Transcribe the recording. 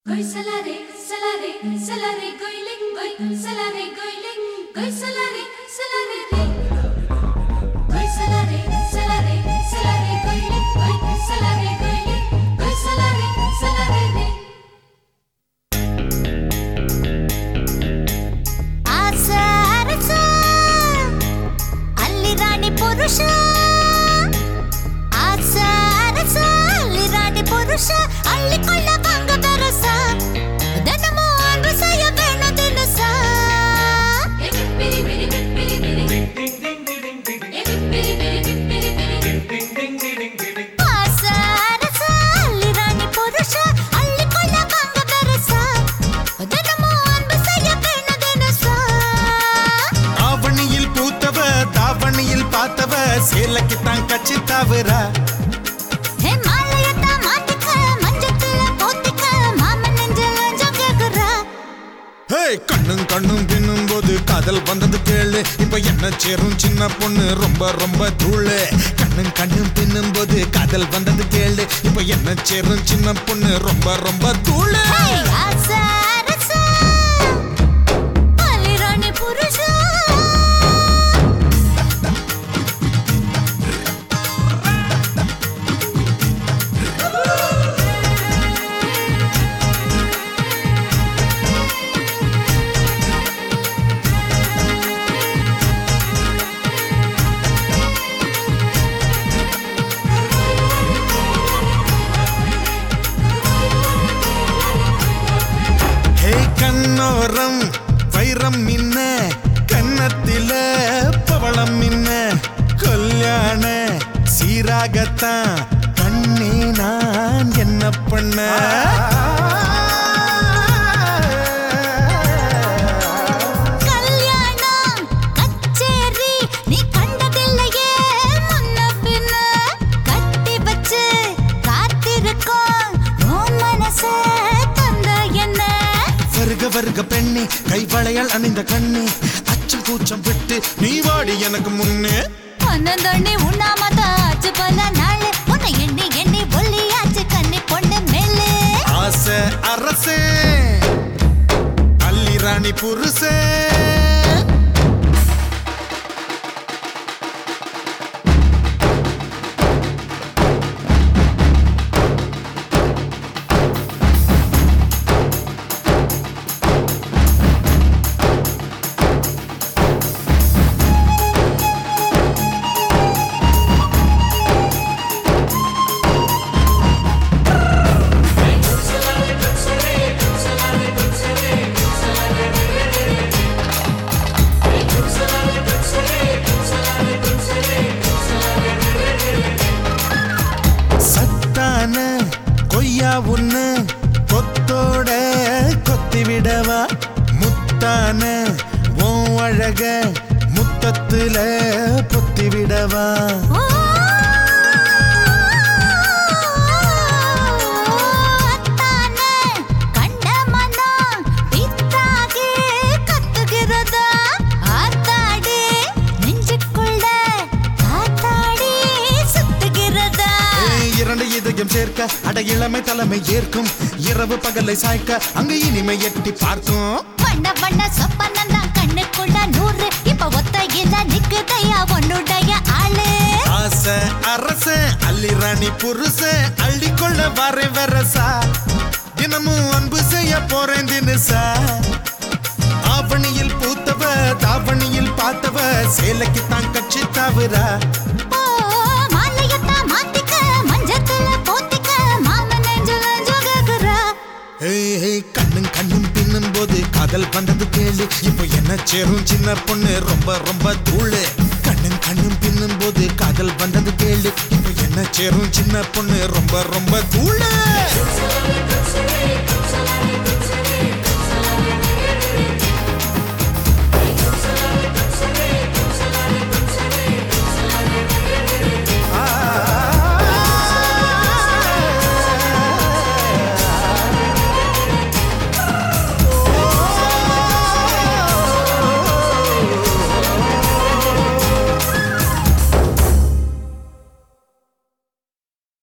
Goi salare, salare, salare, goiling, goi salare, goiling, goi salare, salare re. Goi salare, salare, salare, goiling, goi salare, goiling, goi salare, salare re. Asa arasa, alli rani purusha. Asa arasa, alli rani purusha, alli kolla vanga berasa. Danamo alva saya vena dinasa. Piri piri piri piri, ding ding ding ding ding, piri piri piri piri. Asa arasa, alli rani purusha, alli kolla vanga berasa. Danamo alva saya vena dinasa. ஆவணியில் பூத்தவ தாவணியில் பார்த்தவ சேலக்கித்தான் கட்சி தவறா ஹே மாலையத்த மாத்திக்க மஞ்சத்துல போத்திக்க மாமன் நெஞ்சில ஜொககுரா. ஹே கண்ணும் கண்ணும் பின்னும் போது காதல் வந்தது கேளு இப்ப என்ன சேரும் சின்ன பொண்ணு ரொம்ப ரொம்ப தூளு கண்ணும் கண்ணும் பின்னும் போது காதல் வந்தது கேளு இப்ப என்ன சேரும் சின்ன பொண்ணு ரொம்ப ரொம்ப தூளு ஹே ஆசா அரசா அலிராணி புருஷா. ஹே கண்ணோரம் வைரம் மின்ன கன்னத்தில பவளம் மின்ன கல்யாண சீராகத்தான் கண்ணே நான் என்ன பண்ண கல்யாணம் கச்சேரி நீ கண்டதில்லையே முன்ன பின்ன கட்டி வச்சு காத்திருக்கோம் உன் மனச தந்த என்ன. வருக வருக பெண்ணே கை வளையல் அணிந்த கண்ணே அச்சம் கூச்சம் விட்டு நீ வாடி எனக்கு முன்னே பன்னந்தண்ணி உண்ணாமத ஆச்சு பல நாள் உன்னை எண்ணி எண்ணி ஒல்லியாச்சு கண்ணி பொண்ணு மேலே. ஆசை அரசே அல்லி ராணி புருஷே சத்தான கொய்யா உன்னு கொத்தோட கொத்தி விடவா முத்தான உன் அழக முத்தத்துல பொத்தி விடவா ஓ, அத்தானே, கண்ட மனம் பித்தாகி கத்துகிறதா? ஆத்தாடி, நெஞ்சுக்குள்ள காத்தாடி சுத்துகிறதா? ஏய், இரண்டு இதயம் சேர்க்க அட இளமை தலைமை ஏற்கும் இரவு பகலை சாய்க்க அங்க இனிமை எட்டி பார்க்கும் வண்ண வண்ண சொப்பனந்தான் கண்ணுக்குள்ள நூறு இப்ப ஒத்தையில நிக்குதையா உன்னுடைய ஆளு. ஆசை அரச அல்லி ராணி புருஷ அள்ளிக்கொள்ள வரை வரசா தினமும் அன்பு செய்ய போறேன் தினசா ஆவணியில் பூத்தவ தாவணியில் பார்த்தவ சேலைக்குத்தான் கட்சி தவறா ஓ, மாலையத்தான் மாத்திக்க மஞ்சத்துல போத்திக்க மாமன் நெஞ்சில ஜொககுரா. ஏய், ஏய், கண்ணும் கண்ணும் பின்னும் போது காதல் வந்தது கேளு இப்போ என்ன சேரும் சின்ன பொண்ணு ரொம்ப ரொம்ப தூளு கண்ணும் கண்ணும் பின்னும் போது காதல் வந்தது கேளு இப்போ என்ன சேரும் சின்ன பொண்ணு ரொம்ப ரொம்ப தூளு Goi salare, goi salare, goi salare, goi salare.